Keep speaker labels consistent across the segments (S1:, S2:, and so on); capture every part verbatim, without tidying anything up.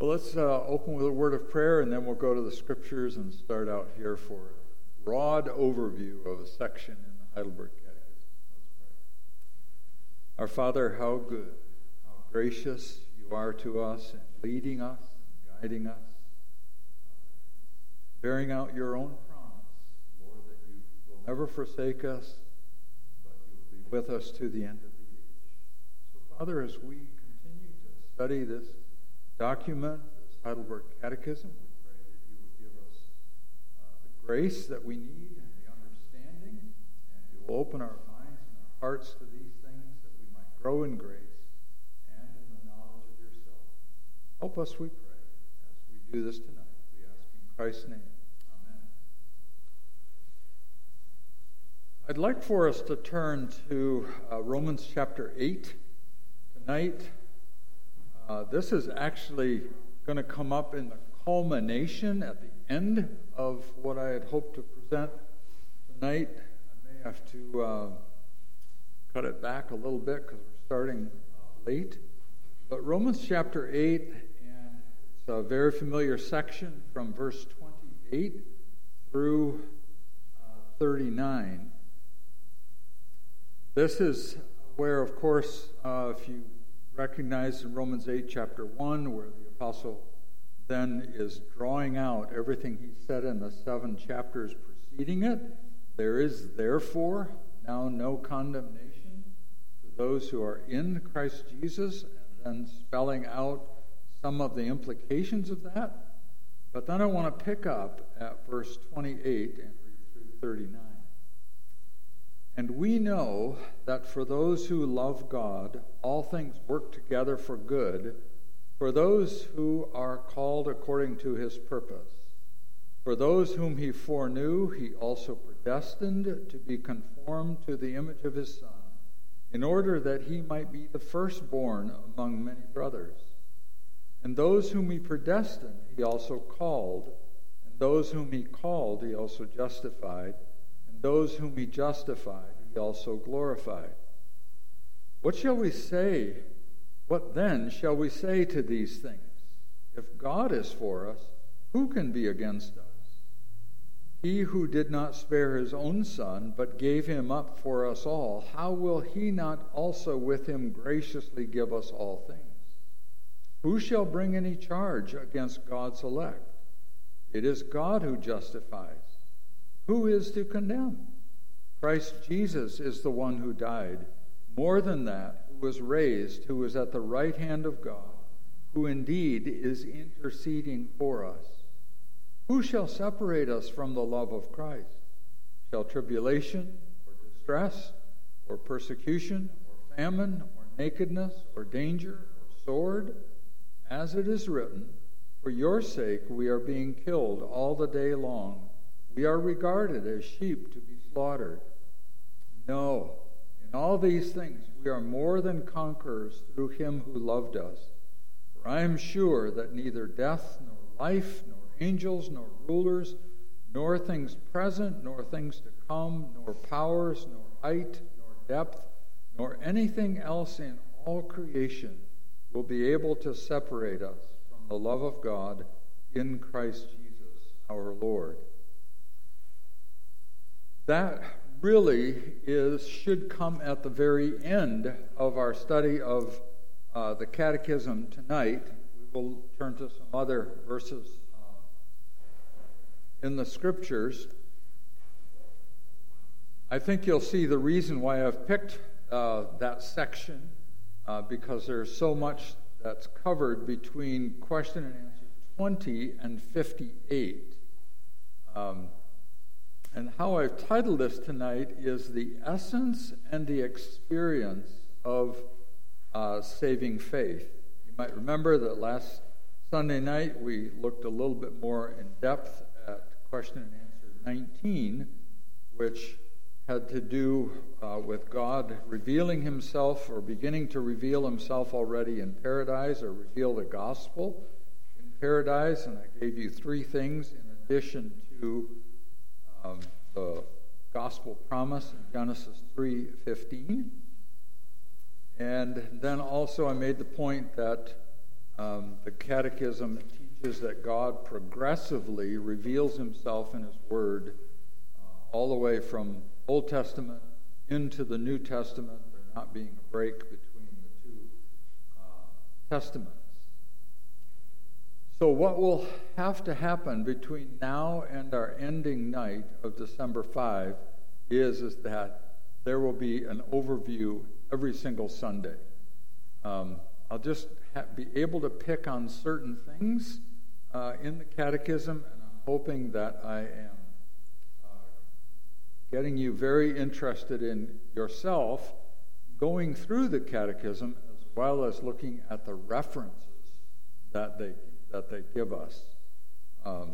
S1: Well, let's uh, open with a word of prayer, and then we'll go to the scriptures and start out here for a broad overview of a section in the Heidelberg Catechism. Let's pray. Our Father, how good, how gracious you are to us in leading us and guiding us, bearing out your own promise, Lord, that you will never forsake us, but you will be with us to the end of the age. So, Father, as we continue to study this document, this Heidelberg Catechism, we pray that you would give us uh, the grace that we need and the understanding, and you will open our minds and our hearts to these things that we might grow in grace and in the knowledge of yourself. Help us, we pray, as we do this tonight. We ask in Christ's name. Amen. I'd like for us to turn to uh, Romans chapter eight tonight. Uh, this is actually going to come up in the culmination at the end of what I had hoped to present tonight. I may have to uh, cut it back a little bit because we're starting uh, late. But Romans chapter eight, and it's a very familiar section from verse twenty-eight through uh, thirty-nine. This is where, of course, uh, if you recognize in Romans eight, chapter one, where the apostle then is drawing out everything he said in the seven chapters preceding it. There is therefore now no condemnation to those who are in Christ Jesus, and then spelling out some of the implications of that. But then I want to pick up at verse twenty-eight and read through thirty-nine. And we know that for those who love God, all things work together for good, for those who are called according to his purpose. For those whom he foreknew, he also predestined to be conformed to the image of his Son, in order that he might be the firstborn among many brothers. And those whom he predestined, he also called, and those whom he called, he also justified, those whom he justified, he also glorified. What shall we say? What then shall we say to these things? If God is for us, who can be against us? He who did not spare his own Son, but gave him up for us all, how will he not also with him graciously give us all things? Who shall bring any charge against God's elect? It is God who justifies. Who is to condemn? Christ Jesus is the one who died. More than that, who was raised, who is at the right hand of God, who indeed is interceding for us. Who shall separate us from the love of Christ? Shall tribulation, or distress, or persecution, or famine, or nakedness, or danger, or sword? As it is written, for your sake we are being killed all the day long. We are regarded as sheep to be slaughtered. No, in all these things we are more than conquerors through him who loved us. For I am sure that neither death, nor life, nor angels, nor rulers, nor things present, nor things to come, nor powers, nor height, nor depth, nor anything else in all creation will be able to separate us from the love of God in Christ Jesus our Lord. That really is should come at the very end of our study of uh, the Catechism tonight. We will turn to some other verses uh, in the Scriptures. I think you'll see the reason why I've picked uh, that section, uh, because there's so much that's covered between question and answer twenty and fifty-eight. Um, And how I've titled this tonight is The Essence and the Experience of uh, Saving Faith. You might remember that last Sunday night we looked a little bit more in depth at question and answer nineteen, which had to do uh, with God revealing himself, or beginning to reveal himself already in paradise, or reveal the gospel in paradise. And I gave you three things in addition to Um, the gospel promise in Genesis three fifteen. And then also I made the point that Um, the Catechism teaches that God progressively reveals himself in his Word uh, all the way from Old Testament into the New Testament, there not being a break between the two uh, testaments. So what will have to happen between now and our ending night of December fifth is, is that there will be an overview every single Sunday. Um, I'll just ha- be able to pick on certain things uh, in the Catechism, and I'm hoping that I am uh, getting you very interested in yourself going through the Catechism as well as looking at the references that they that they give us. Um,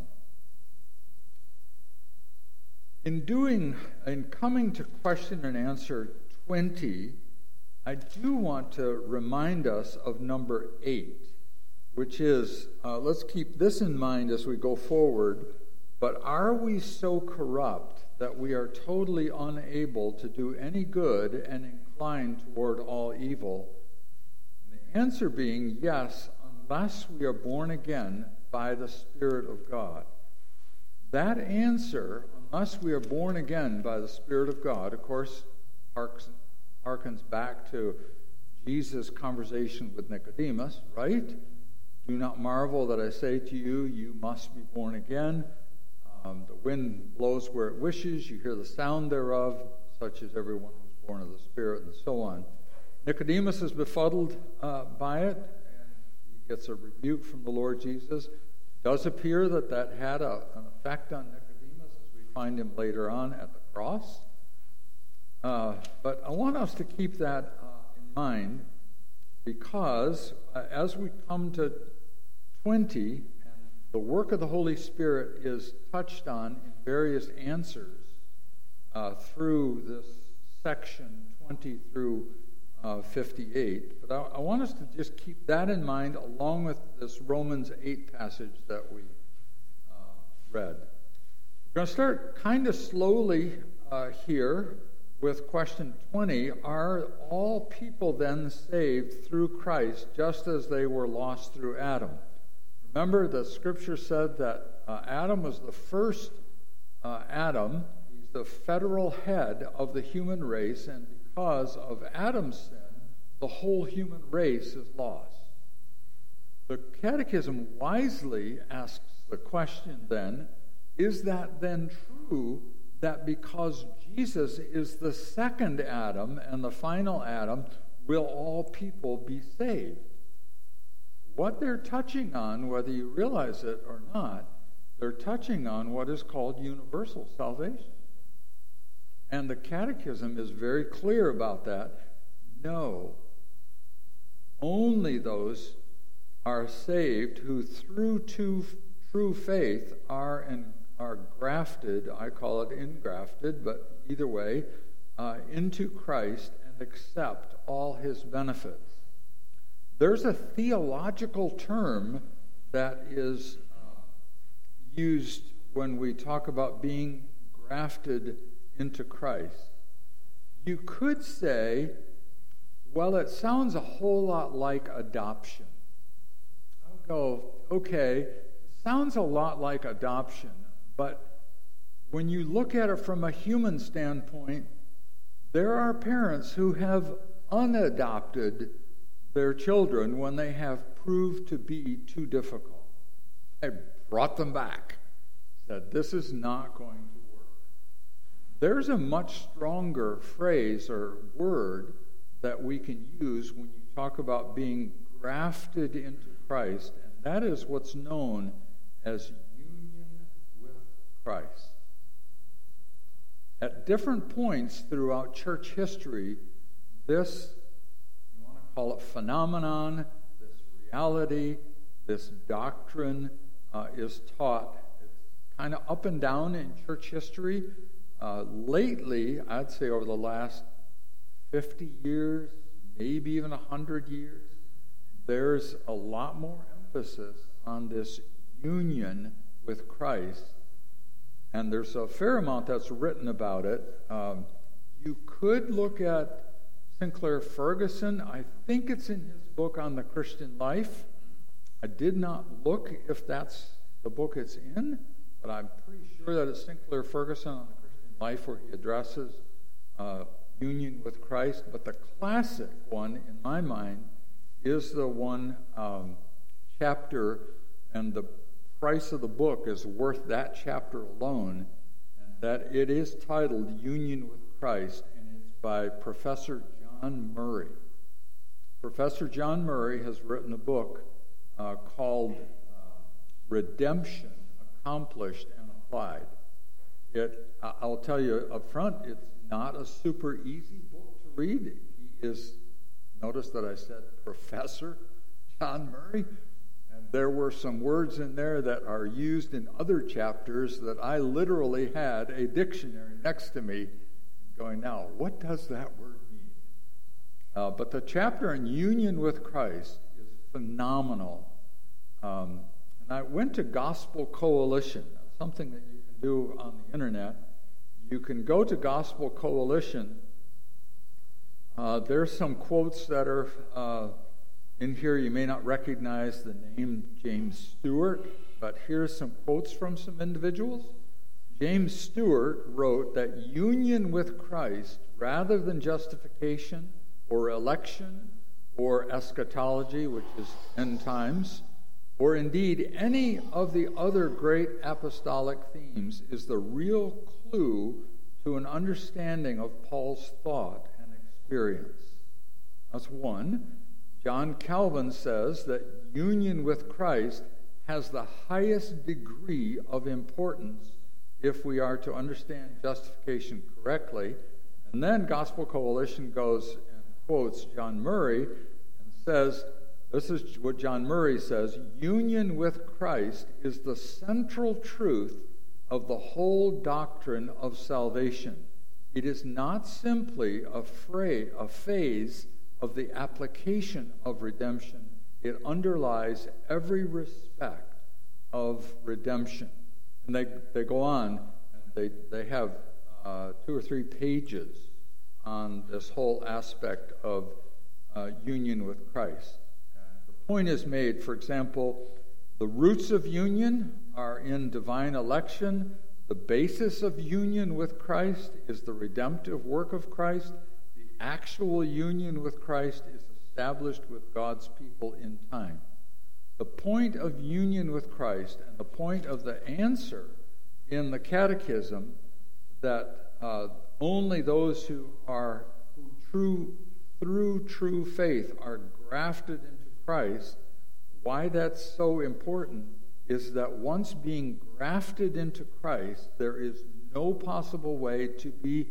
S1: in doing, in coming to question and answer twenty, I do want to remind us of number eight, which is, uh, let's keep this in mind as we go forward, but are we so corrupt that we are totally unable to do any good and inclined toward all evil? And the answer being yes, unless we are born again by the Spirit of God. That answer, unless we are born again by the Spirit of God, of course, harks, harkens back to Jesus' conversation with Nicodemus, right? Do not marvel that I say to you, you must be born again. Um, the wind blows where it wishes, you hear the sound thereof, such as everyone who's born of the Spirit, and so on. Nicodemus is befuddled uh, by it, gets a rebuke from the Lord Jesus. It does appear that that had a, an effect on Nicodemus as we find him later on at the cross. Uh, but I want us to keep that uh, in mind because uh, as we come to twenty, and the work of the Holy Spirit is touched on in various answers uh, through this section twenty through Uh, fifty-eight. But I, I want us to just keep that in mind along with this Romans eight passage that we uh, read. We're going to start kind of slowly uh, here with question twenty. Are all people then saved through Christ just as they were lost through Adam? Remember, the scripture said that uh, Adam was the first uh, Adam. He's the federal head of the human race, and because of Adam's sin, the whole human race is lost. The Catechism wisely asks the question then, is that then true that because Jesus is the second Adam and the final Adam, will all people be saved? What they're touching on, whether you realize it or not, they're touching on what is called universal salvation. And the Catechism is very clear about that. No, only those are saved who through to, true faith are in, are grafted, I call it ingrafted, but either way, uh, into Christ and accept all his benefits. There's a theological term that is uh, used when we talk about being grafted into Christ. You could say, well, it sounds a whole lot like adoption. I'll go, okay, it sounds a lot like adoption, but when you look at it from a human standpoint, there are parents who have unadopted their children when they have proved to be too difficult. They brought them back, said, this is not going to work. There's a much stronger phrase or word that we can use when you talk about being grafted into Christ, and that is what's known as union with Christ. At different points throughout church history, this, you want to call it phenomenon, this reality, this doctrine uh, is taught. It's kind of up and down in church history. Uh, lately, I'd say over the last fifty years, maybe even one hundred years, there's a lot more emphasis on this union with Christ. And there's a fair amount that's written about it. Um, you could look at Sinclair Ferguson. I think it's in his book on the Christian life. I did not look if that's the book it's in, but I'm pretty sure that it's Sinclair Ferguson on the Christian Life, where he addresses uh, union with Christ. But the classic one, in my mind, is the one um, chapter, and the price of the book is worth that chapter alone, and that it is titled Union with Christ, and it's by Professor John Murray. Professor John Murray has written a book uh, called uh, Redemption, Accomplished and Applied. It, I'll tell you up front, it's not a super easy book to read. He is, notice that I said Professor John Murray, and there were some words in there that are used in other chapters that I literally had a dictionary next to me going, now, what does that word mean? Uh, but the chapter on union with Christ is phenomenal. Um, and I went to Gospel Coalition, something that you can do on the internet. You can go to Gospel Coalition. Uh, there's some quotes that are uh, in here. You may not recognize the name James Stewart, but here's some quotes from some individuals. James Stewart wrote that union with Christ, rather than justification or election or eschatology, which is end times, or indeed any of the other great apostolic themes, is the real clue to an understanding of Paul's thought and experience. That's one. John Calvin says that union with Christ has the highest degree of importance if we are to understand justification correctly. And then Gospel Coalition goes and quotes John Murray and says, this is what John Murray says, union with Christ is the central truth of the whole doctrine of salvation. It is not simply a, phrase, a phase of the application of redemption. It underlies every respect of redemption. And they, they go on, and they, they have uh, two or three pages on this whole aspect of uh, union with Christ. And the point is made, for example, the roots of union are in divine election. The basis of union with Christ is the redemptive work of Christ. The actual union with Christ is established with God's people in time. The point of union with Christ and the point of the answer in the Catechism that uh, only those who are who true through true faith are grafted into Christ, why that's so important is that once being grafted into Christ, there is no possible way to be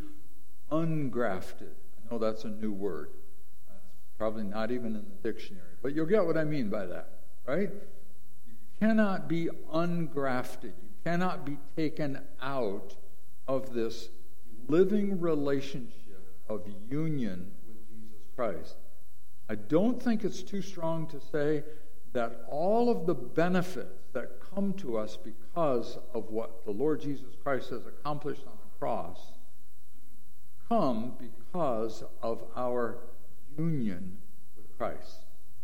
S1: ungrafted. I know that's a new word. That's probably not even in the dictionary, but you'll get what I mean by that. Right? You cannot be ungrafted. You cannot be taken out of this living relationship of union with Jesus Christ. I don't think it's too strong to say that all of the benefits that come to us because of what the Lord Jesus Christ has accomplished on the cross come because of our union with Christ.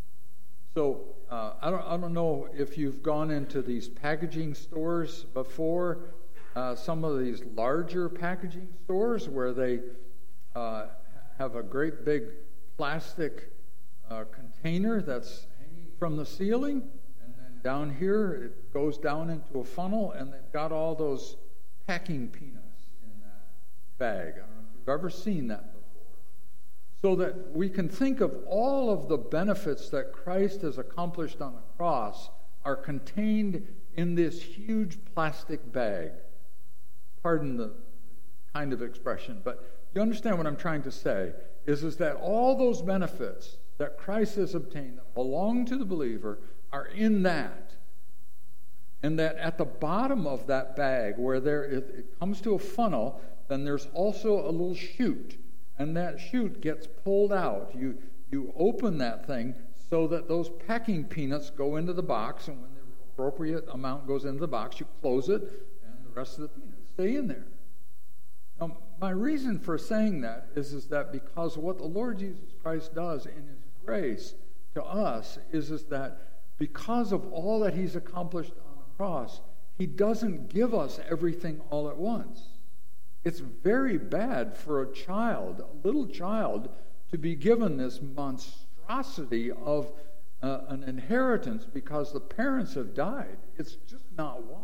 S1: So uh, I don't I don't know if you've gone into these packaging stores before, uh, some of these larger packaging stores where they uh, have a great big plastic uh, container that's hanging from the ceiling, and then down here it goes down into a funnel, and they've got all those packing peanuts in that bag. I don't know if you've ever seen that before. So that we can think of all of the benefits that Christ has accomplished on the cross are contained in this huge plastic bag. Pardon the kind of expression, but you understand what I'm trying to say, is, is that all those benefits that Christ has obtained that belong to the believer are in that. And that at the bottom of that bag, where there it, it comes to a funnel, then there's also a little chute. And that chute gets pulled out. You you open that thing so that those packing peanuts go into the box, and when the appropriate amount goes into the box, you close it, and the rest of the peanuts stay in there. Now, my reason for saying that is, is that because what the Lord Jesus Christ does in His grace to us is, is that because of all that he's accomplished on the cross, he doesn't give us everything all at once. It's very bad for a child, a little child, to be given this monstrosity of uh, an inheritance because the parents have died. It's just not wise.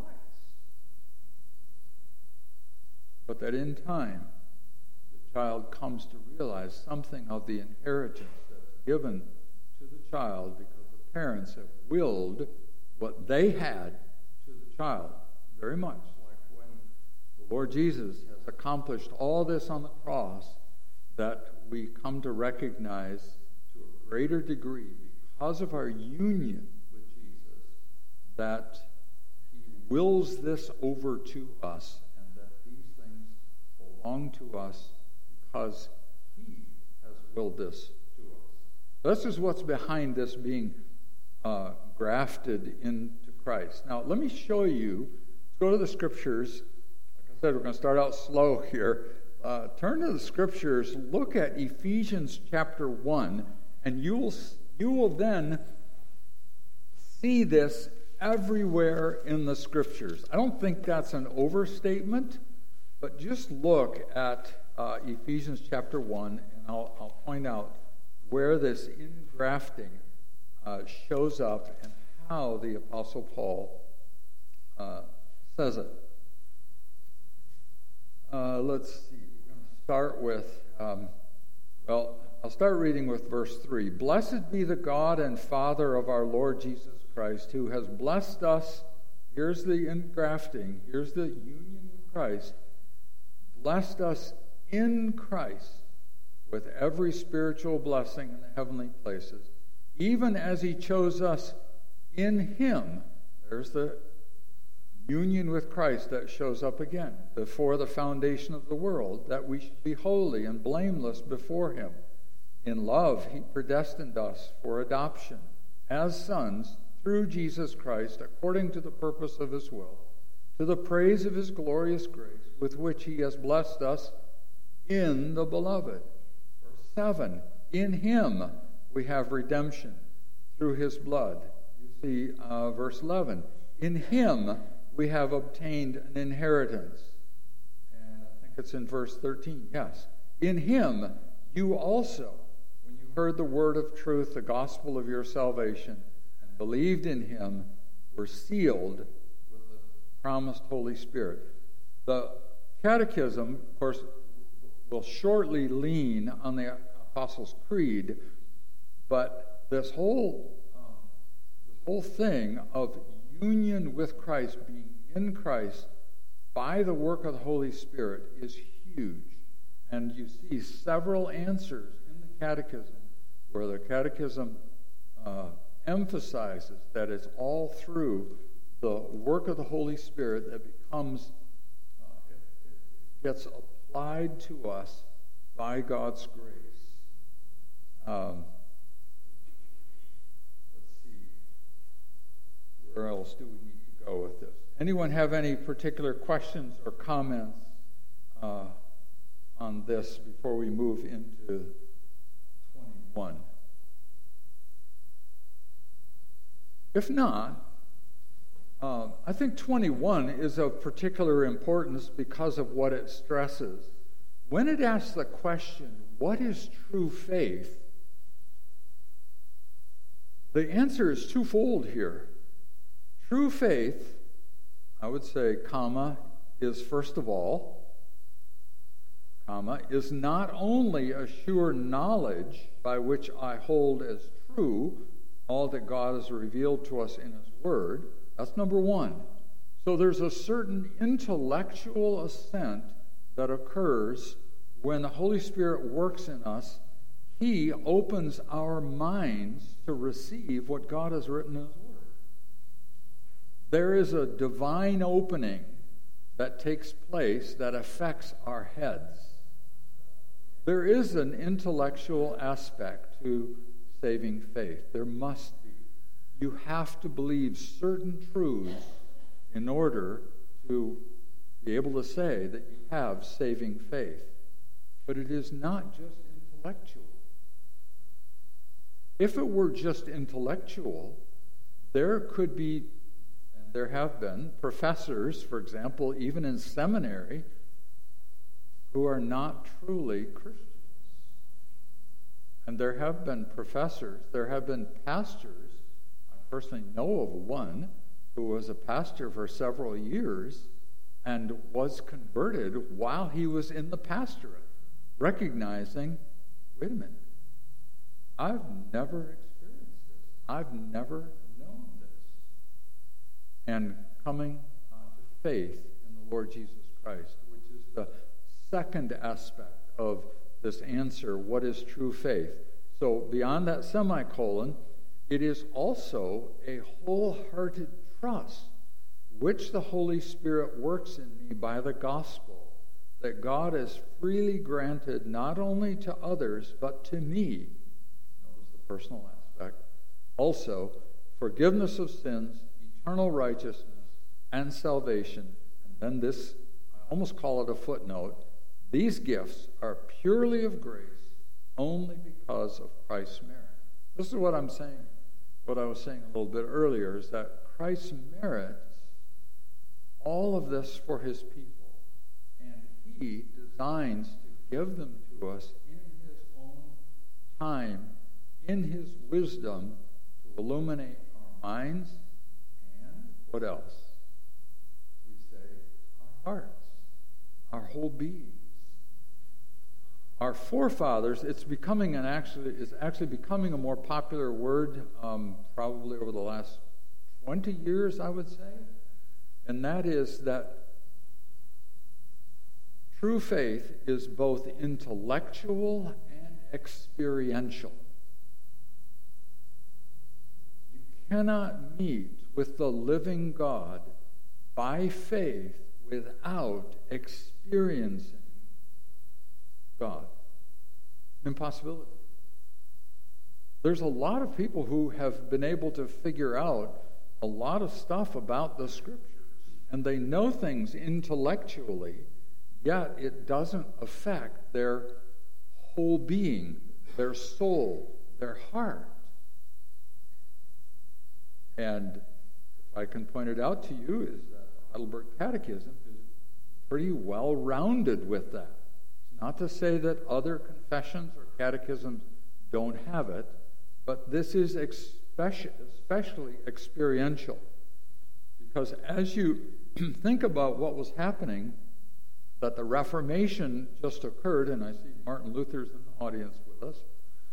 S1: But that in time, the child comes to realize something of the inheritance that's given to the child because the parents have willed what they had to the child. Very much like when the Lord Jesus has accomplished all this on the cross, that we come to recognize to a greater degree, because of our union with Jesus, that he wills this over to us, and that these things belong to us because he has willed this to us. This is what's behind this being uh, grafted into Christ. Now, let me show you. Let's go to the Scriptures. Like I said, we're going to start out slow here. Uh, turn to the Scriptures. Look at Ephesians chapter one, and you will you will then see this everywhere in the Scriptures. I don't think that's an overstatement, but just look at uh, Ephesians chapter one, and I'll, I'll point out where this ingrafting uh, shows up and how the Apostle Paul uh, says it. Uh, let's see. We're going to start with, um, well, I'll start reading with verse three. Blessed be the God and Father of our Lord Jesus Christ, who has blessed us. Here's the engrafting. Here's the union with Christ. Blessed us in Christ with every spiritual blessing in the heavenly places, even as he chose us in him. There's the union with Christ that shows up again. Before the foundation of the world, that we should be holy and blameless before him. In love, he predestined us for adoption as sons through Jesus Christ, according to the purpose of his will, to the praise of his glorious grace, with which he has blessed us in the beloved. Verse seven, in him we have redemption through his blood. You see, uh, verse eleven, in him we have obtained an inheritance. And I think it's in verse thirteen, yes. In him you also, when you heard the word of truth, the gospel of your salvation, and believed in him, were sealed with the promised Holy Spirit. The Catechism, of course, will shortly lean on the Apostles' Creed, but this whole, um, this whole thing of union with Christ, being in Christ by the work of the Holy Spirit, is huge. And you see several answers in the Catechism where the Catechism uh, emphasizes that it's all through the work of the Holy Spirit that becomes, uh, it, it gets applied to us by God's grace. Um, let's see. Where else do we need to go with this? Anyone have any particular questions or comments uh, on this before we move into twenty-one? If not, um, I think twenty-one is of particular importance because of what it stresses. When it asks the question, what is true faith? The answer is twofold here. True faith, I would say, comma, is first of all, comma, is not only a sure knowledge by which I hold as true all that God has revealed to us in his word. That's number one. So there's a certain intellectual assent that occurs when the Holy Spirit works in us. He opens our minds to receive what God has written in his word. There is a divine opening that takes place that affects our heads. There is an intellectual aspect to saving faith. There must be. You have to believe certain truths in order to be able to say that you have saving faith. But it is not just intellectual. If it were just intellectual, there could be, and there have been, professors, for example, even in seminary, who are not truly Christians. And there have been professors, there have been pastors. I personally know of one who was a pastor for several years and was converted while he was in the pastorate, recognizing, wait a minute, I've never experienced this. I've never known this. And coming uh, to faith in the Lord Jesus Christ, which is the second aspect of this answer, what is true faith? So beyond that semicolon, it is also a wholehearted trust, which the Holy Spirit works in me by the gospel, that God has freely granted not only to others, but to me, notice the personal aspect, also forgiveness of sins, eternal righteousness, and salvation. And then this, I almost call it a footnote, these gifts are purely of grace, only because of Christ's merit. This is what I'm saying, what I was saying a little bit earlier, is that Christ merits all of this for his people, and he designs to give them to us in his own time, in his wisdom, to illuminate our minds and what else? We say our hearts, our whole being. Our forefathers, it's becoming an actually is actually becoming a more popular word, um, probably over the last twenty years, I would say, and that is that true faith is both intellectual and experiential. You cannot meet with the living God by faith without experiencing God. Impossibility. There's a lot of people who have been able to figure out a lot of stuff about the Scriptures, and they know things intellectually, yet it doesn't affect their whole being, their soul, their heart. And if I can point it out to you, is that the Heidelberg Catechism is pretty well-rounded with that. Not to say that other confessions or catechisms don't have it, but this is especially experiential. Because as you think about what was happening, that the Reformation just occurred, and I see Martin Luther's in the audience with us,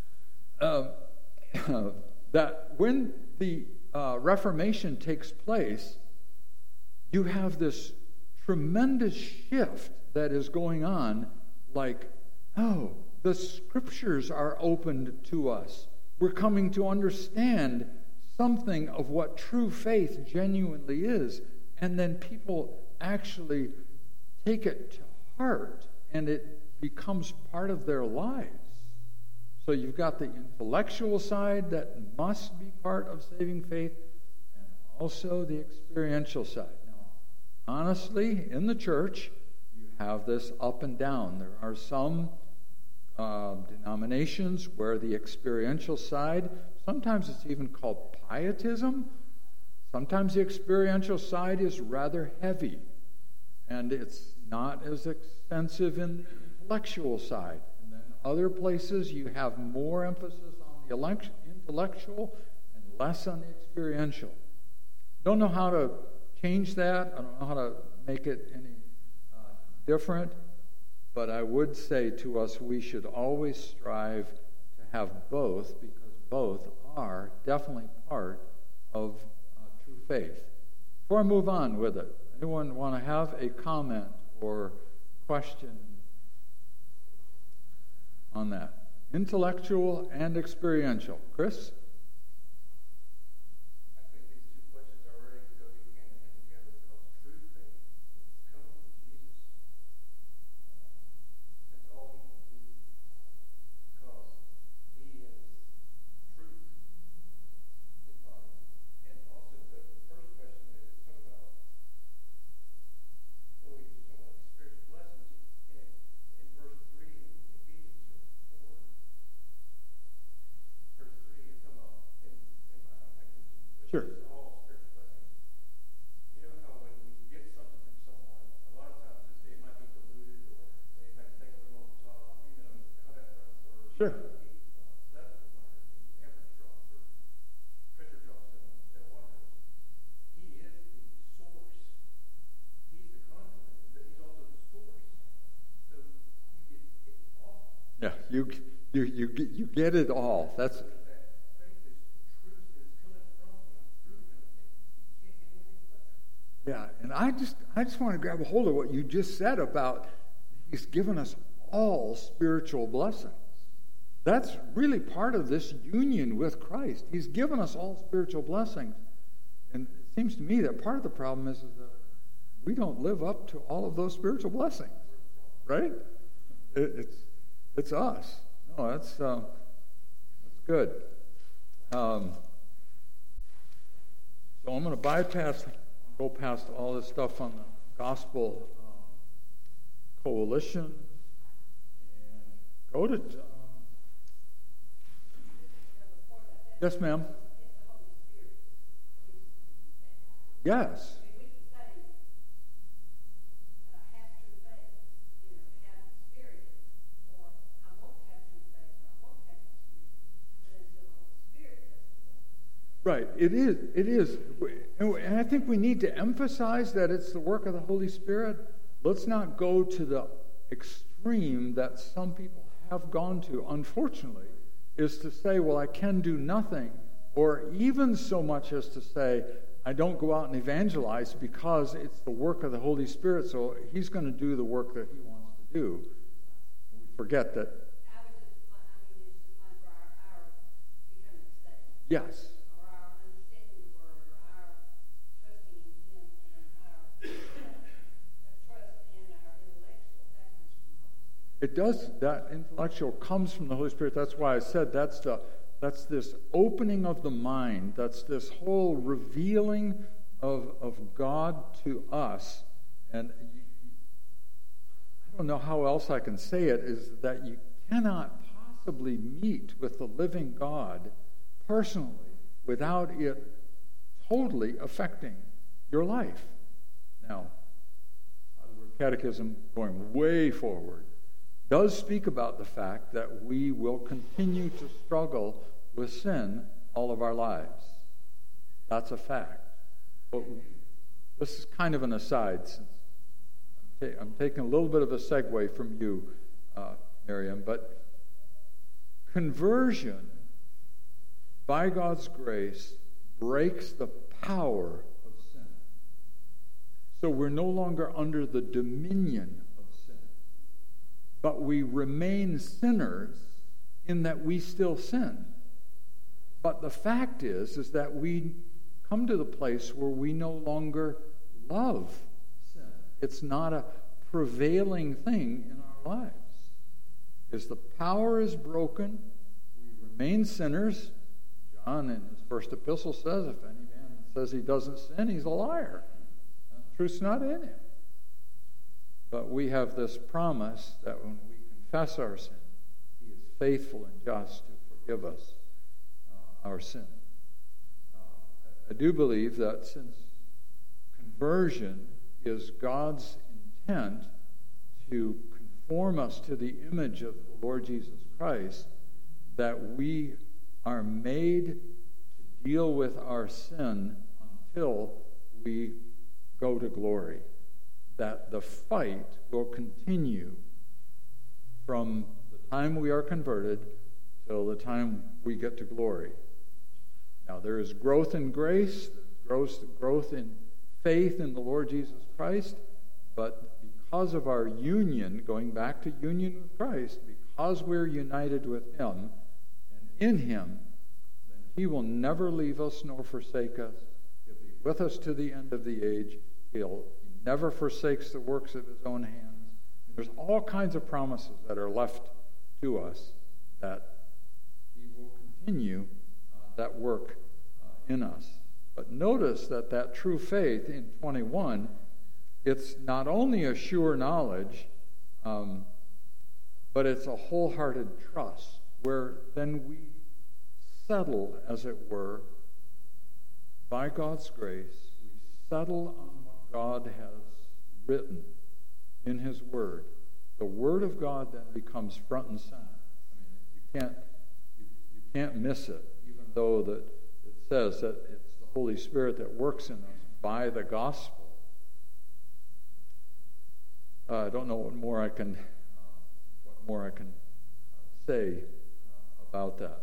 S1: uh, that when the uh, Reformation takes place, you have this tremendous shift that is going on. Like, oh, the Scriptures are opened to us. We're coming to understand something of what true faith genuinely is. And then people actually take it to heart, and it becomes part of their lives. So you've got the intellectual side that must be part of saving faith, and also the experiential side. Now, honestly, in the church, have this up and down. There are some uh, denominations where the experiential side, sometimes it's even called pietism. Sometimes the experiential side is rather heavy, and it's not as extensive in the intellectual side. And then other places you have more emphasis on the intellectual and less on the experiential. Don't know how to change that. I don't know how to make it any different, but I would say to us we should always strive to have both, because both are definitely part of uh, true faith. Before I move on with it, anyone want to have a comment or question on that? Intellectual and experiential. Chris?
S2: Verse three
S1: You you you get, you get it all. That's yeah, and I just I just want to grab a hold of what you just said about He's given us all spiritual blessings. That's really part of this union with Christ. He's given us all spiritual blessings. And it seems to me that part of the problem is, is that we don't live up to all of those spiritual blessings. Right? It, it's it's us. No, that's, uh, that's good. Um, so I'm going to bypass, go past all this stuff on the Gospel um, Coalition and go to... Um, yes, ma'am. Yes. Right, it is, it is. And I think we need to emphasize that it's the work of the Holy Spirit. Let's not go to the extreme that some people have gone to, unfortunately, is to say, well, I can do nothing, or even so much as to say, I don't go out and evangelize because it's the work of the Holy Spirit, so He's going to do the work that He wants to do. We forget that. Yes. It does. That intellectual comes from the Holy Spirit. That's why I said that's the that's this opening of the mind. That's this whole revealing of of God to us. And you, I don't know how else I can say it, is that you cannot possibly meet with the living God personally without it totally affecting your life. Now, the Catechism, going way forward, does speak about the fact that we will continue to struggle with sin all of our lives. That's a fact. But this is kind of an aside, since I'm, ta- I'm taking a little bit of a segue from you, uh, Miriam, but conversion, by God's grace, breaks the power of sin. So we're no longer under the dominion of sin. But we remain sinners in that we still sin. But the fact is, is that we come to the place where we no longer love sin. It's not a prevailing thing in our lives. As the power is broken, we remain sinners. John in his first epistle says, if any man says he doesn't sin, he's a liar. The truth's not in him. But we have this promise that when we confess our sin, He is faithful and just to forgive us uh, our sin. Uh, I do believe that since conversion is God's intent to conform us to the image of the Lord Jesus Christ, that we are made to deal with our sin until we go to glory. That the fight will continue from the time we are converted till the time we get to glory. Now, there is growth in grace, growth, growth in faith in the Lord Jesus Christ, but because of our union, going back to union with Christ, because we're united with Him and in Him, then He will never leave us nor forsake us. He'll be with us to the end of the age. He'll never forsakes the works of His own hands. There's all kinds of promises that are left to us that He will continue uh, that work uh, in us. But notice that that true faith in twenty-one, it's not only a sure knowledge, um, but it's a wholehearted trust, where then we settle, as it were, by God's grace, we settle on God has written in His Word. The Word of God then becomes front and center. I mean, you can't you, you can't miss it, even though that it says that it's the Holy Spirit that works in us by the gospel. Uh, I don't know what more I can uh, what more I can say about that.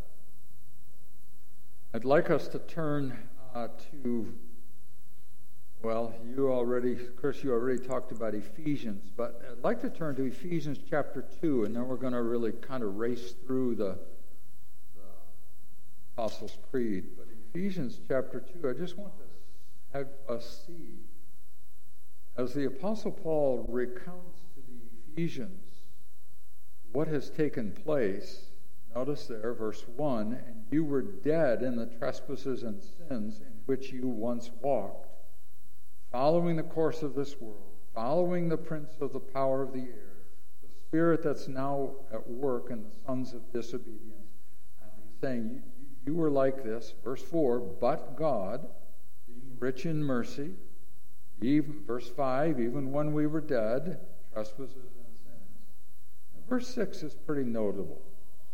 S1: I'd like us to turn uh, to, well, you already, Chris, you already talked about Ephesians, but I'd like to turn to Ephesians chapter two, and then we're going to really kind of race through the, the Apostles' Creed. But Ephesians chapter two, I just want to have us see, as the Apostle Paul recounts to the Ephesians what has taken place. Notice there, verse one, and you were dead in the trespasses and sins in which you once walked, following the course of this world, following the prince of the power of the air, the spirit that's now at work in the sons of disobedience. And he's saying, you, you were like this, verse four, but God, being rich in mercy, even, verse five, even when we were dead, trespasses and sins. And verse six is pretty notable.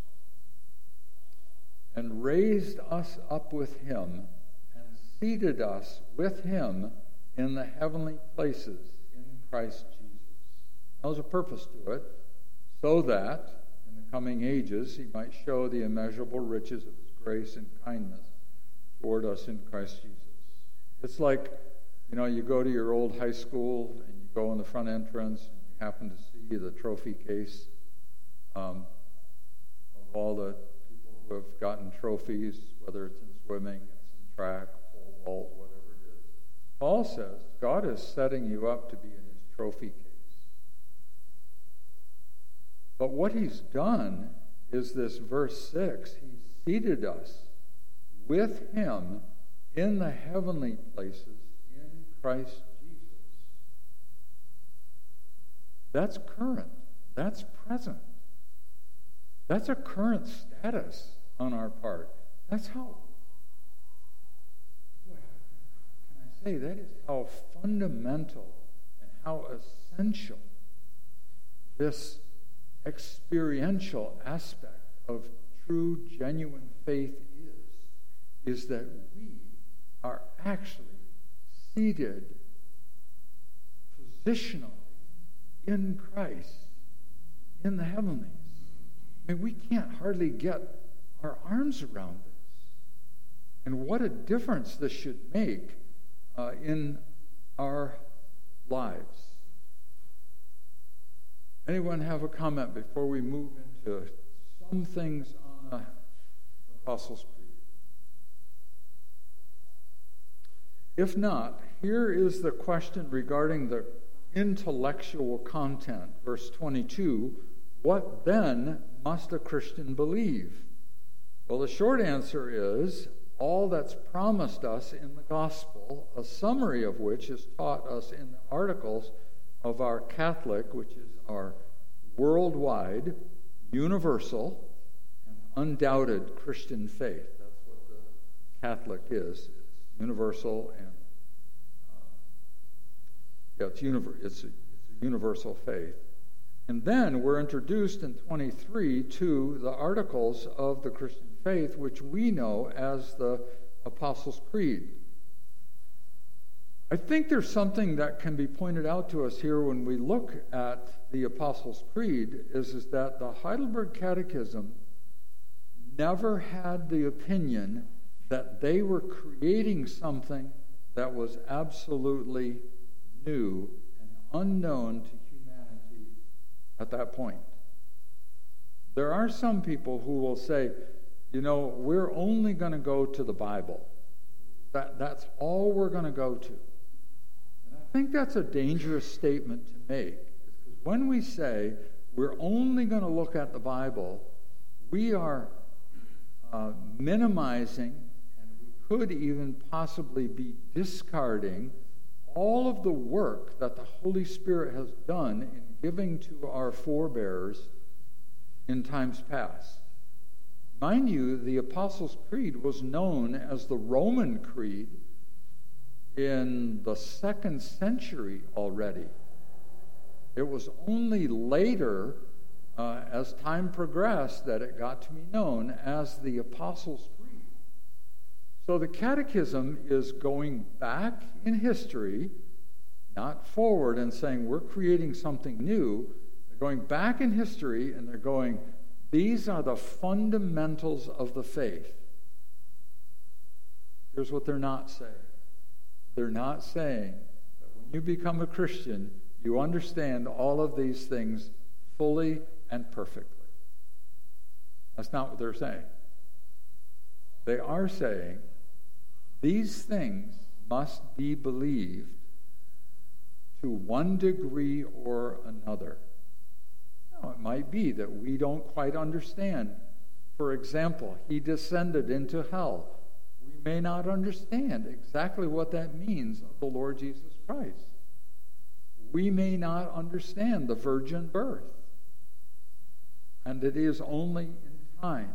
S1: And raised us up with him, and seated us with him in the heavenly places in Christ Jesus. Now, there's a purpose to it, so that in the coming ages he might show the immeasurable riches of his grace and kindness toward us in Christ Jesus. It's like, you know, you go to your old high school and you go in the front entrance and you happen to see the trophy case um, of all the who have gotten trophies, whether it's in swimming, it's in track, pole vault, whatever it is. Paul says God is setting you up to be in his trophy case. But what he's done is this verse six, he's seated us with him in the heavenly places in Christ Jesus. That's current. That's present. That's a current status on our part. That's how, boy, can I say, that is how fundamental and how essential this experiential aspect of true, genuine faith is, is that we are actually seated positionally in Christ, in the heavenlies. I mean, we can't hardly get our arms around this. And what a difference this should make uh, in our lives. Anyone have a comment before we move into some things on the Apostles' Creed? If not, here is the question regarding the intellectual content. Verse twenty-two, what then must a Christian believe? Well, the short answer is all that's promised us in the gospel, a summary of which is taught us in the articles of our Catholic, which is our worldwide, universal, and undoubted Christian faith. That's what the Catholic is. It's universal and uh, yeah, it's, univer- it's, a, it's a universal faith. And then we're introduced in twenty-three to the articles of the Christian faith, which we know as the Apostles' Creed. I think there's something that can be pointed out to us here when we look at the Apostles' Creed, is, is that the Heidelberg Catechism never had the opinion that they were creating something that was absolutely new and unknown to humanity at that point. There are some people who will say, you know, we're only going to go to the Bible. That, that's all we're going to go to. And I think that's a dangerous statement to make. Because when we say we're only going to look at the Bible, we are uh, minimizing, and we could even possibly be discarding all of the work that the Holy Spirit has done in giving to our forebears in times past. Mind you, the Apostles' Creed was known as the Roman Creed in the second century already. It was only later, uh, as time progressed, that it got to be known as the Apostles' Creed. So the Catechism is going back in history, not forward and saying we're creating something new. They're going back in history and they're going, These are the fundamentals of the faith. Here's what they're not saying. They're not saying that when you become a Christian, you understand all of these things fully and perfectly. That's not what they're saying. They are saying these things must be believed to one degree or another. Now, it might be that we don't quite understand. For example, he descended into hell. We may not understand exactly what that means of the Lord Jesus Christ. We may not understand the virgin birth. And it is only in time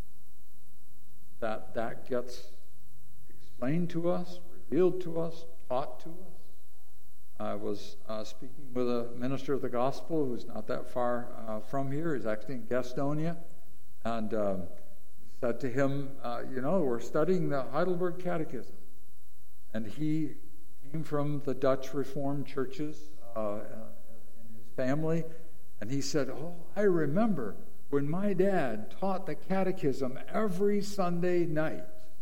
S1: that that gets explained to us, revealed to us, taught to us. I was uh, speaking with a minister of the gospel who's not that far uh, from here. He's actually in Gastonia. And um, said to him, uh, you know, we're studying the Heidelberg Catechism. And he came from the Dutch Reformed churches uh, in his family. And he said, oh, I remember when my dad taught the catechism every Sunday night.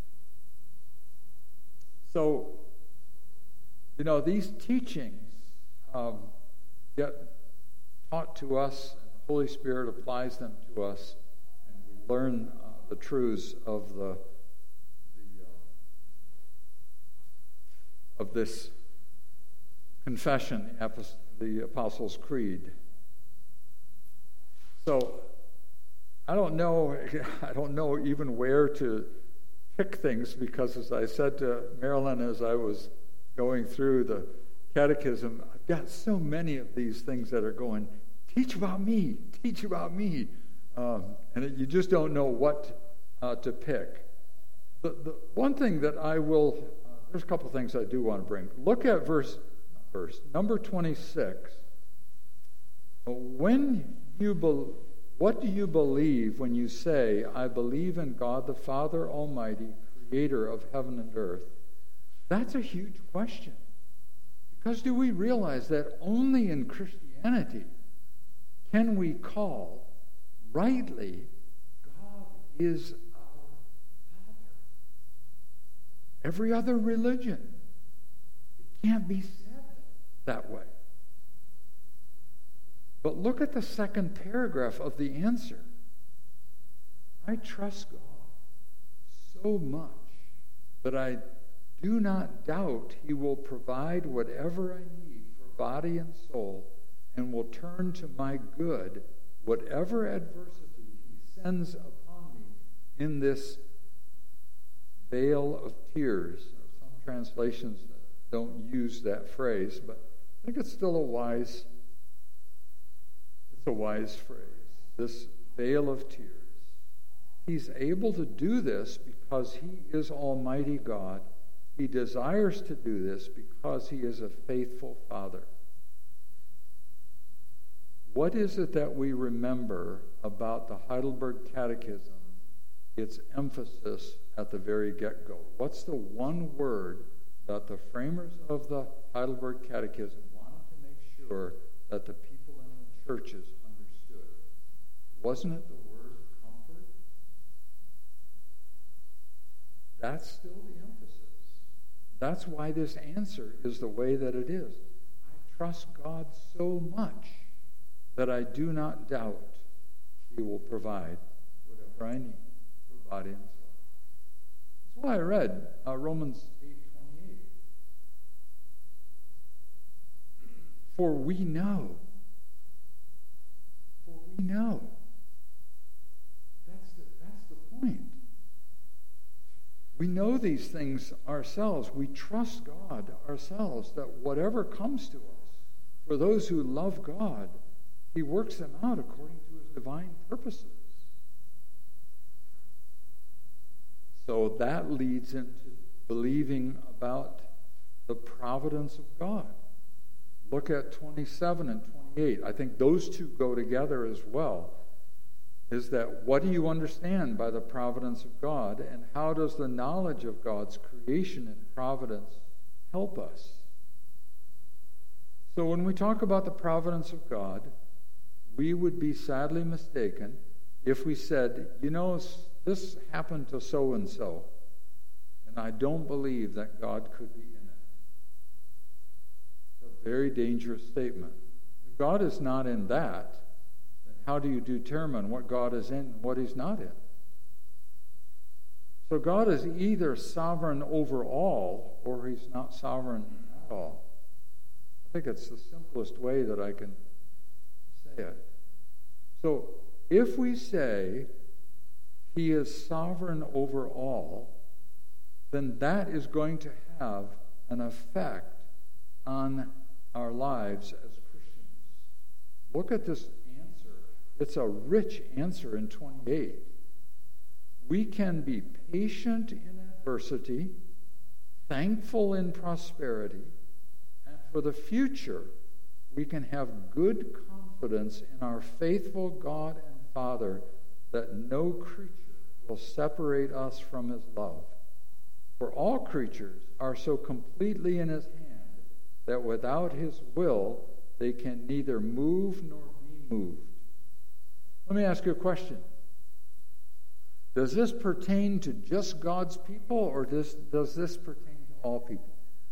S1: So, you know, these teachings um, get taught to us, and the Holy Spirit applies them to us, and we learn uh, the truths of the, the uh, of this confession, the Apostles' Creed. So, I don't know. I don't know even where to pick things, because, as I said to Marilyn as I was going through the catechism, I've got so many of these things that are going, teach about me, teach about me. Um, and it, you just don't know what uh, to pick. The, the one thing that I will, uh, there's a couple things I do want to bring. Look at verse, verse number twenty-six. When you be, what do you believe when you say, I believe in God the Father Almighty, creator of heaven and earth? That's a huge question. Because do we realize that only in Christianity can we call rightly God is our Father? Every other religion, it can't be said that way. But look at the second paragraph of the answer. I trust God so much that I do not doubt he will provide whatever I need for body and soul, and will turn to my good whatever adversity he sends upon me in this vale of tears. Some translations don't use that phrase, but I think it's still a wise, it's a wise phrase. This vale of tears. He's able to do this because he is Almighty God. He desires to do this because he is a faithful Father. What is it that we remember about the Heidelberg Catechism, its emphasis at the very get-go? What's the one word that the framers of the Heidelberg Catechism wanted to make sure that the people in the churches understood? Wasn't it the word comfort? That's still the emphasis. That's why this answer is the way that it is. I trust God so much that I do not doubt he will provide whatever I need for body and soul. That's why I read uh, Romans eight twenty-eight. For we know, for we know. That's the, that's the point. We know these things ourselves. We trust God ourselves that whatever comes to us, for those who love God, he works them out according to his divine purposes. So that leads into believing about the providence of God. Look at twenty-seven and twenty-eight. I think those two go together as well. Is that what do you understand by the providence of God, and how does the knowledge of God's creation and providence help us? So when we talk about the providence of God, we would be sadly mistaken if we said, you know, this happened to so-and-so, and I don't believe that God could be in it. It's a very dangerous statement. If God is not in that, then how do you determine what God is in and what he's not in? So God is either sovereign over all, or he's not sovereign at all. I think it's the simplest way that I can say it. So if we say he is sovereign over all, then that is going to have an effect on our lives as Christians. Look at this answer. It's a rich answer in twenty-eight. We can be patient in adversity, thankful in prosperity, and for the future, we can have good confidence in our faithful God and Father that no creature will separate us from his love. For all creatures are so completely in his hand that without his will, they can neither move nor be moved. Let me ask you a question. Does this pertain to just God's people, or does, does this pertain to all people?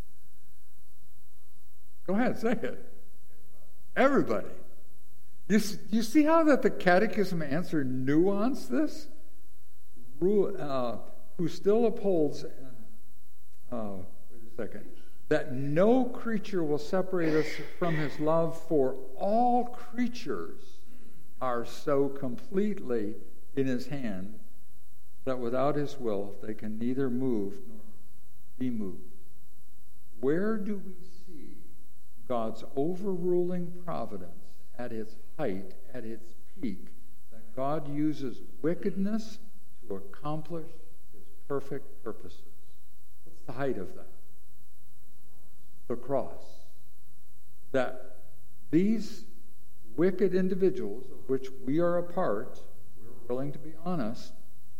S1: Go ahead, say it. Everybody. You, you see how that the Catechism answer nuanced this? Uh, who still upholds, uh, wait a second, that no creature will separate us from his love, for all creatures are so completely in his hand that without his will they can neither move nor be moved. Where do we see God's overruling providence at its height, at its peak, that God uses wickedness to accomplish his perfect purposes? What's the height of that? The cross. That these wicked individuals, of which we are a part, we're willing to be honest,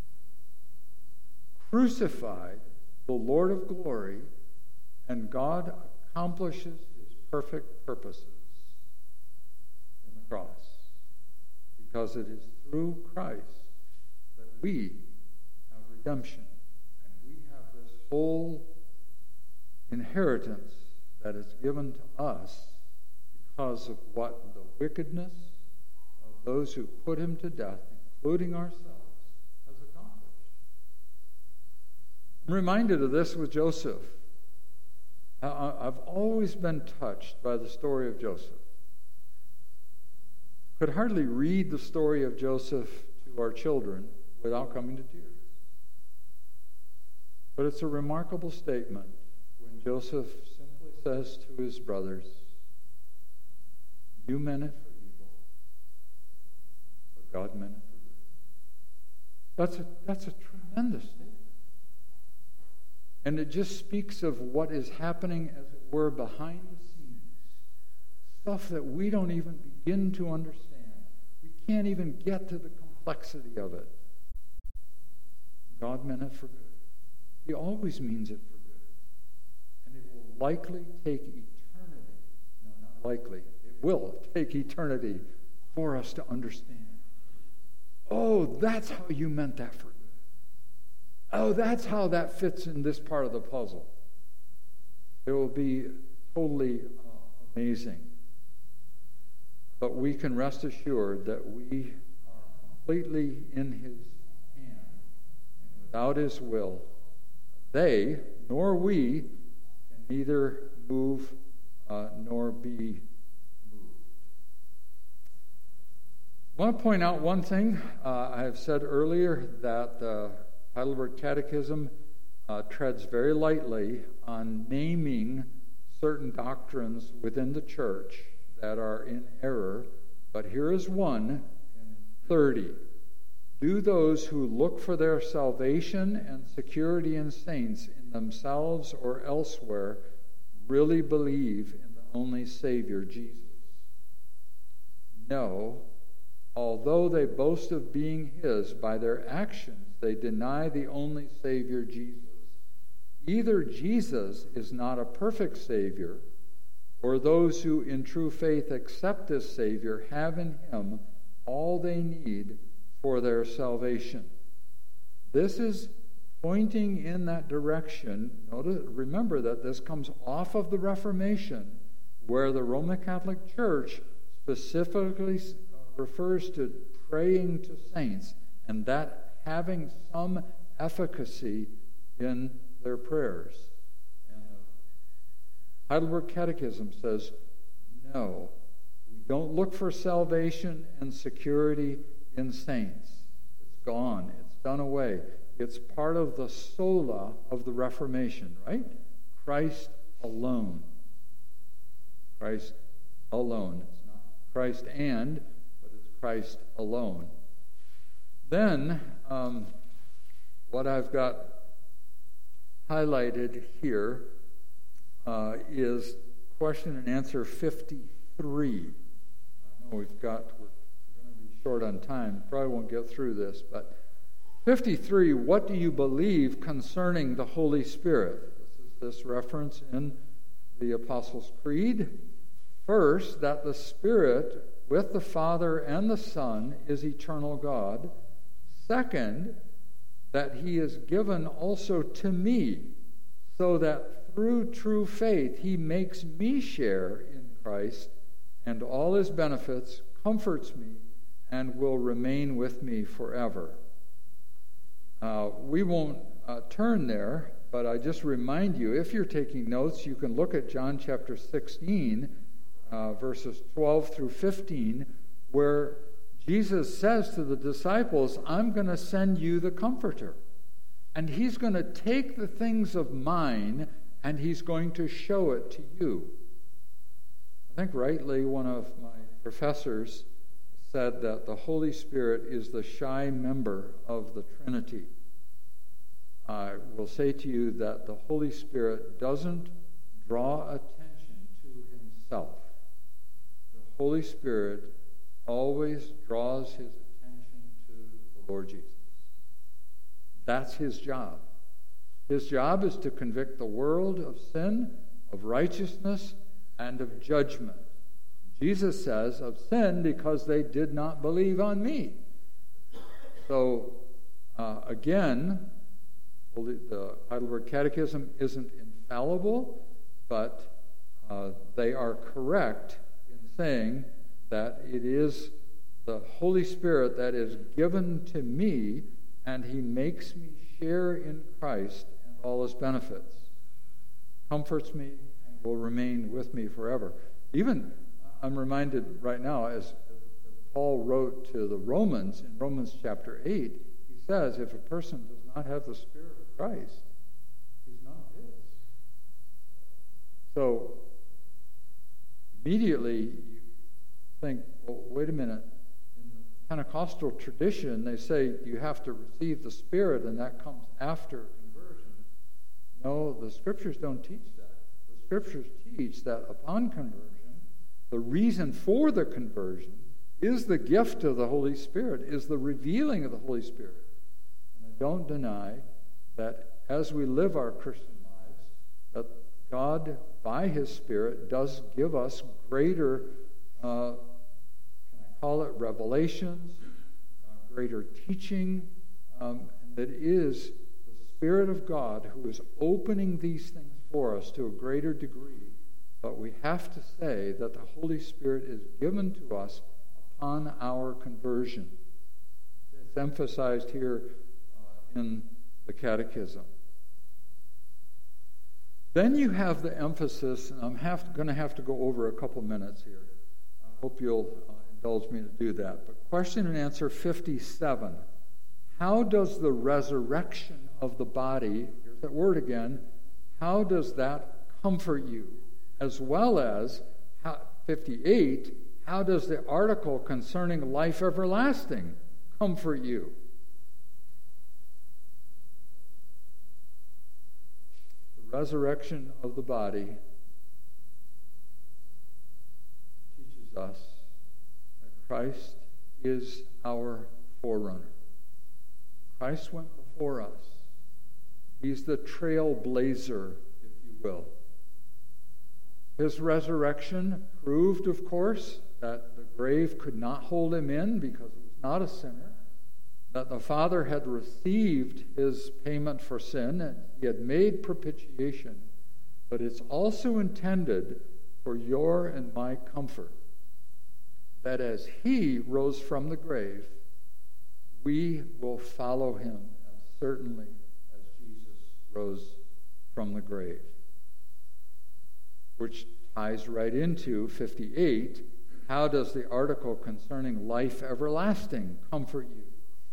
S1: crucified the Lord of glory, and God accomplishes his perfect purposes in the cross. Because it is through Christ that we have redemption, and we have this whole inheritance that is given to us because of what the wickedness of those who put him to death, including ourselves, has accomplished. I'm reminded of this with Joseph. I've always been touched by the story of Joseph. Could hardly read the story of Joseph to our children without coming to tears. But it's a remarkable statement when Joseph simply says to his brothers, "You meant it for evil, but God meant it for good." That's a, that's a tremendous statement. And it just speaks of what is happening, as it were, behind the scenes. Stuff that we don't even begin to understand. We can't even get to the complexity of it. God meant it for good. He always means it for good. And it will likely take eternity. No, not likely. It will take eternity for us to understand. Oh, that's how you meant that for good. Oh, that's how that fits in this part of the puzzle. It will be totally uh, amazing. But we can rest assured that we are completely in his hand. And without his will, they, nor we, can neither move uh, nor be moved. I want to point out one thing. Uh, I have said earlier that the Heidelberg Catechism uh, treads very lightly on naming certain doctrines within the church that are in error. But here is one in thirty. Do those who look for their salvation and security in saints in themselves or elsewhere really believe in the only Savior, Jesus? No. Although they boast of being his, by their actions they deny the only Savior, Jesus. Either Jesus is not a perfect Savior, or those who in true faith accept this Savior have in him all they need for their salvation. This is pointing in that direction. Notice, remember that this comes off of the Reformation, where the Roman Catholic Church specifically refers to praying to saints, and that having some efficacy in their prayers. And the Heidelberg Catechism says, no, we don't look for salvation and security in saints. It's gone. It's done away. It's part of the sola of the Reformation, right? Christ alone. Christ alone. It's not Christ and, but it's Christ alone. Then, um, what I've got highlighted here uh, is question and answer fifty-three. I know we've got, we're going to be short on time. Probably won't get through this, but fifty-three, what do you believe concerning the Holy Spirit? This is this reference in the Apostles' Creed. First, that the Spirit with the Father and the Son is eternal God. Second, that he is given also to me, so that through true faith he makes me share in Christ and all his benefits, comforts me, and will remain with me forever. Uh, we won't uh, turn there, but I just remind you, if you're taking notes, you can look at John chapter sixteen, uh, verses twelve through fifteen, where Jesus says to the disciples, I'm going to send you the Comforter. And he's going to take the things of mine and he's going to show it to you. I think rightly one of my professors said that the Holy Spirit is the shy member of the Trinity. I will say to you that the Holy Spirit doesn't draw attention to himself. The Holy Spirit always draws his attention to the Lord Jesus. That's his job. His job is to convict the world of sin, of righteousness, and of judgment. Jesus says of sin because they did not believe on me. So, uh, again, the Heidelberg Catechism isn't infallible, but uh, they are correct in saying that it is the Holy Spirit that is given to me, and he makes me share in Christ and all his benefits, comforts me, and will remain with me forever. Even, I'm reminded right now, as Paul wrote to the Romans, in Romans chapter eight, he says, if a person does not have the Spirit of Christ, he's not his. So, immediately, you think, well, wait a minute. In the Pentecostal tradition, they say you have to receive the Spirit, and that comes after conversion. No, the Scriptures don't teach that. The Scriptures teach that upon conversion, the reason for the conversion is the gift of the Holy Spirit, is the revealing of the Holy Spirit. And I don't deny that as we live our Christian lives, that God, by his Spirit, does give us greater uh, call it revelations, uh, greater teaching, um, and that is the Spirit of God who is opening these things for us to a greater degree. But we have to say that the Holy Spirit is given to us upon our conversion. It's emphasized here uh, in the Catechism. Then you have the emphasis, and I'm have, going to have to go over a couple minutes here. I hope you'll uh, indulge me to do that. But question and answer fifty-seven. How does the resurrection of the body, here's that word again, how does that comfort you? As well as, how, fifty-eight, how does the article concerning life everlasting comfort you? The resurrection of the body teaches us that Christ is our forerunner. Christ went before us. He's the trailblazer, if you will. His resurrection proved, of course, that the grave could not hold him in because he was not a sinner. that the Father had received his payment for sin, and he had made propitiation, but it's also intended for your and my comfort, that as he rose from the grave, we will follow him as certainly as Jesus rose from the grave. Which ties right into fifty-eight. How does the article concerning life everlasting comfort you?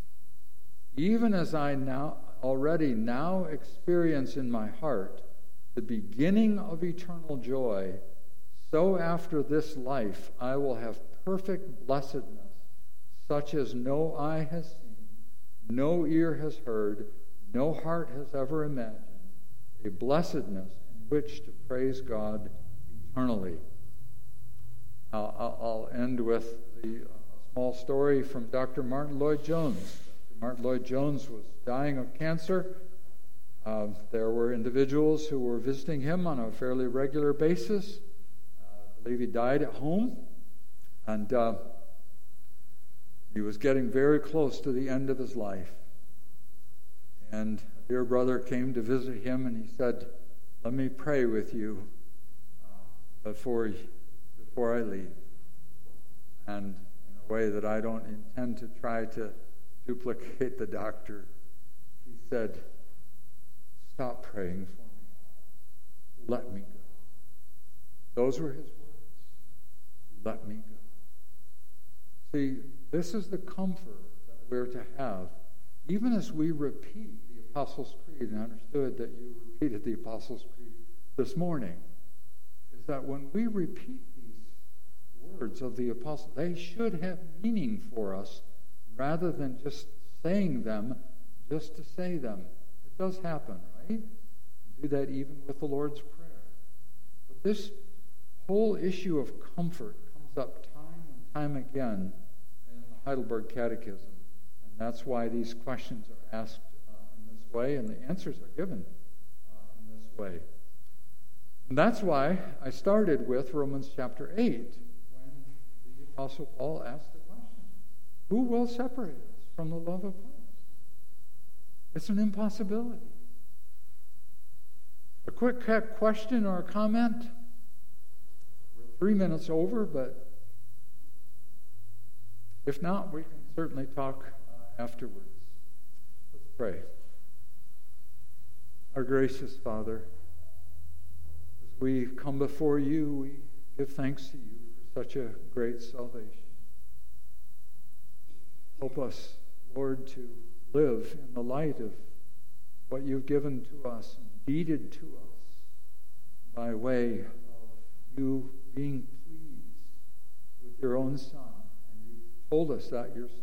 S1: Even as I now already now experience in my heart the beginning of eternal joy, so after this life I will have perfect blessedness, such as no eye has seen, no ear has heard, no heart has ever imagined, a blessedness in which to praise God eternally. I'll, I'll end with the uh, small story from Doctor Martin Lloyd-Jones. Doctor Martin Lloyd-Jones was dying of cancer. Uh, there were individuals who were visiting him on a fairly regular basis. Uh, I believe he died at home. And uh, he was getting very close to the end of his life. And a dear brother came to visit him, and he said, "Let me pray with you uh, before, before I leave." And in a way that I don't intend to try to duplicate the doctor, he said, "Stop praying for me. Let me go." Those were his words. Let me go. See, this is the comfort that we're to have, even as we repeat the Apostles' Creed, and I understood that you repeated the Apostles' Creed this morning, is that when we repeat these words of the Apostles, they should have meaning for us rather than just saying them just to say them. It does happen, right? We do that even with the Lord's Prayer. But this whole issue of comfort comes up time and time again in the Heidelberg Catechism. And that's why these questions are asked uh, in this way, and the answers are given uh, in this way. And that's why I started with Romans chapter eight, when the Apostle Paul asked the question, who will separate us from the love of Christ? It's an impossibility. A quick question or a comment? We're three minutes over, but if not, we can certainly talk uh, afterwards. Let's pray. Our gracious Father, as we come before you, we give thanks to you for such a great salvation. Help us, Lord, to live in the light of what you've given to us and deeded to us by way of you being pleased with your own Son. And you told us that yourself.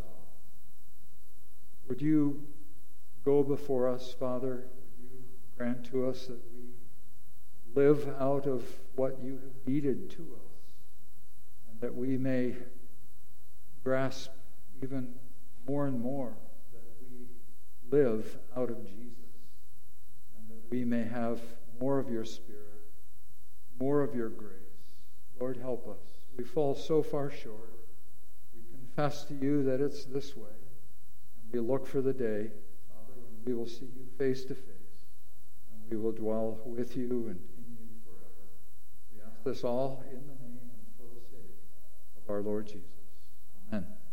S1: Would you go before us, Father? Would you grant to us that we live out of what you have deeded to us, and that we may grasp even more and more that we live out of Jesus, and that we may have more of your Spirit, more of your grace. Lord, help us. We fall so far short. We confess to you that it's this way, and we look for the day, Father, when we will see you face to face, and we will dwell with you and in you forever. We ask this all in the name and for the sake of our Lord Jesus. Amen.